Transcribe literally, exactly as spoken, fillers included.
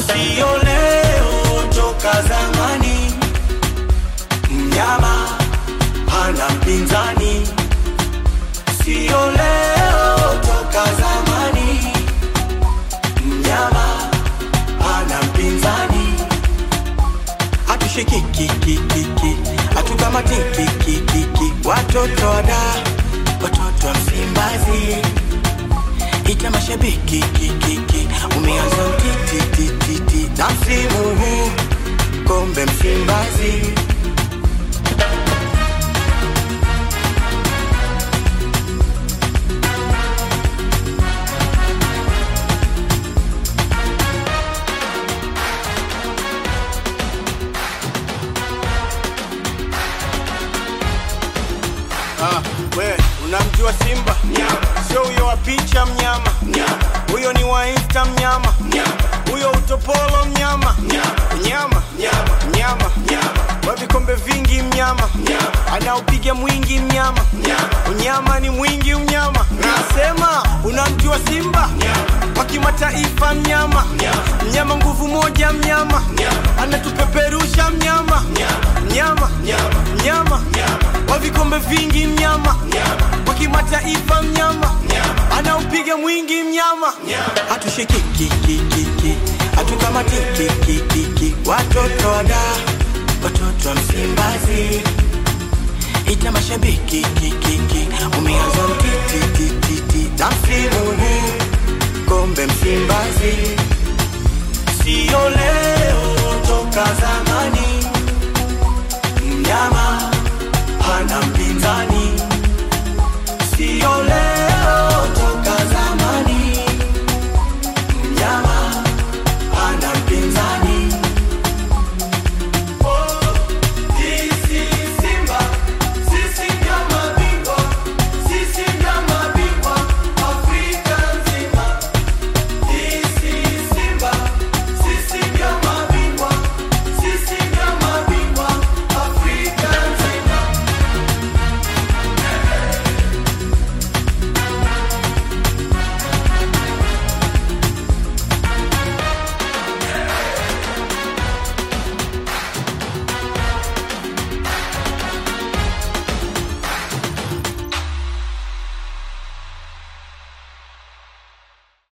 sio leo toka zamani. Mnyama hana mpinzani, sio leo toka zamani. Mnyama hana mpinzani. Hatushiki kiki kiki, hatukamati kiki kiki. Watoto wada, watoto wa Msimbazi, ita mashabiki kiki. Umeanza titi titi titi, na msimu huu kombe Msimbazi. Ah, we, unamjua Simba? Sio huyo wa picha mnyama. Huyo ni wa Insta mnyama. Huyo utopolo mnyama. Mnyama, mnyama. Wa vikombe vingi mnyama. Anaupiga mwingi mnyama. Unyama ni mwingi mnyama. Nasema, unamjua Simba? Wa kimataifa mnyama. Mnyama nguvu moja mnyama. Anatupeperusha mnyama. Mnyama, mnyama. Wa vikombe vingi mnyama. Wa kimataifa mnyama. Anaupiga mwingi mnyama. Hatushiki kiki kiki, hatukamati kiki kiki. Watoto wada, watoto wa Msimbazi, ita mashabiki kiki. Umeanza titi titi titi, na msimu huu kombe Msimbazi.